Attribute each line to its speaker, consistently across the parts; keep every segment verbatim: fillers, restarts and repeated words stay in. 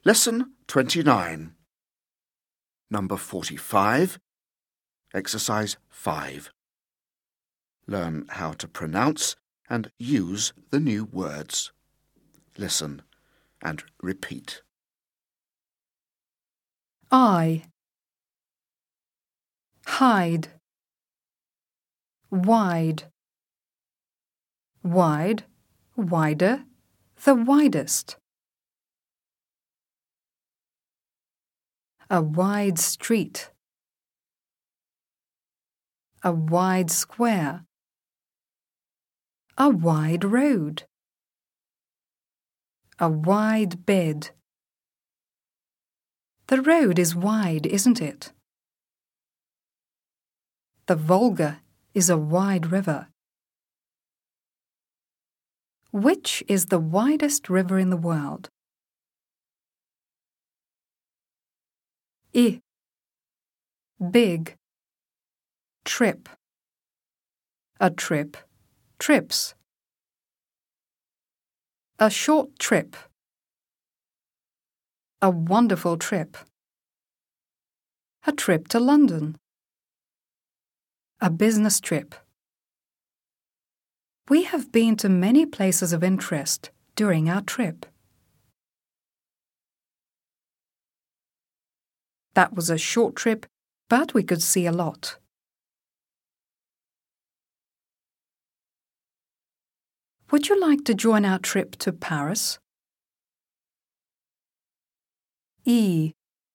Speaker 1: Lesson twenty-nine. Number forty-five. Exercise five. Learn how to pronounce and use the new words. Listen and repeat.
Speaker 2: I, hide, wide, wide, wider, the widest. A wide street, a wide square, a wide road, a wide bed. The road is wide, isn't it? The Volga is a wide river. Which is the widest river in the world? I, big, trip. A trip, trips. A short trip. A wonderful trip. A trip to London. A business trip. We have been to many places of interest during our trip. That was a short trip, but we could see a lot. Would you like to join our trip to Paris? E,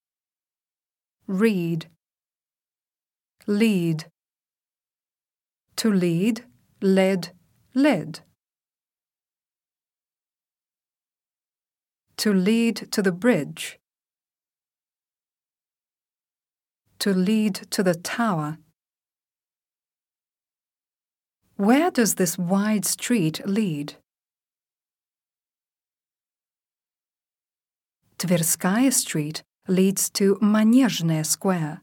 Speaker 2: read, lead. To lead, led, led. To lead to the bridge. To lead to the tower. Where does this wide street lead? Tverskaya Street leads to Manezhny Square.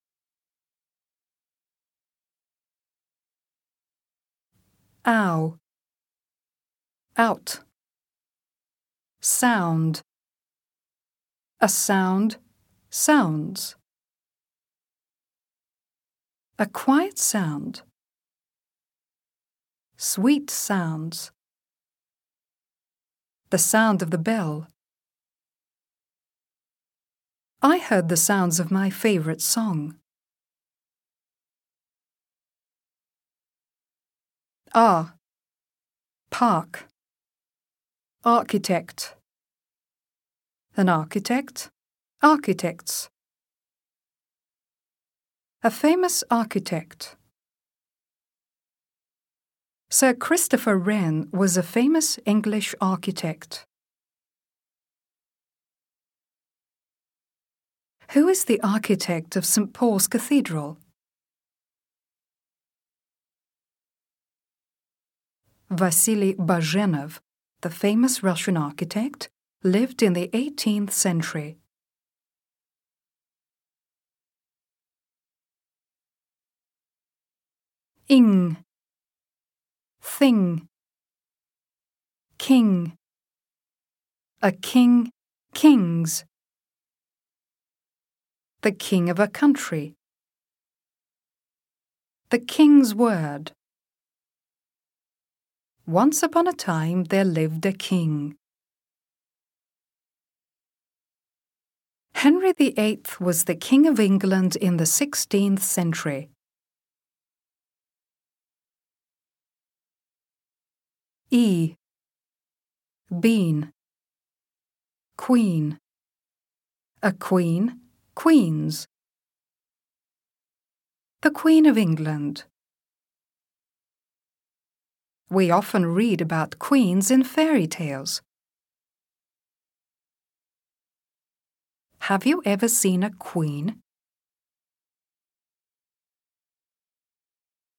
Speaker 2: Ow, out. Sound, a sound, sounds. A quiet sound. Sweet sounds. The sound of the bell. I heard the sounds of my favorite song. Ah, park. Architect. An architect, architects. A famous architect. Sir Christopher Wren was a famous English architect. Who is the architect of Saint Paul's Cathedral? Vasily Bazhenov, the famous Russian architect, lived in the eighteenth century. Ing, thing, king. A king, kings. The king of a country. The king's word. Once upon a time there lived a king. Henry the Eighth was the King of England in the sixteenth century. E, bean. Queen. A queen, queens. The Queen of England. We often read about queens in fairy tales. Have you ever seen a queen?